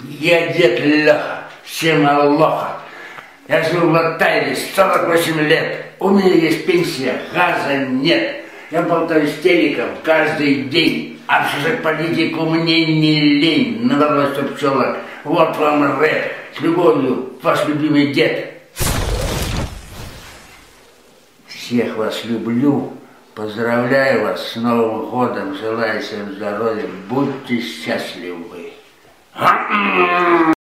Я дед Леха, всем алоха. Я живу в Алтае 48 лет. У меня есть пенсия, газа нет. Я болтаю с телеком каждый день. Обсуждать политику мне не лень. Надо, чтоб пчелок. Вот вам рэп. С любовью, ваш любимый дед. Всех вас люблю. Поздравляю вас с Новым годом. Желаю всем здоровья. Будьте счастливы.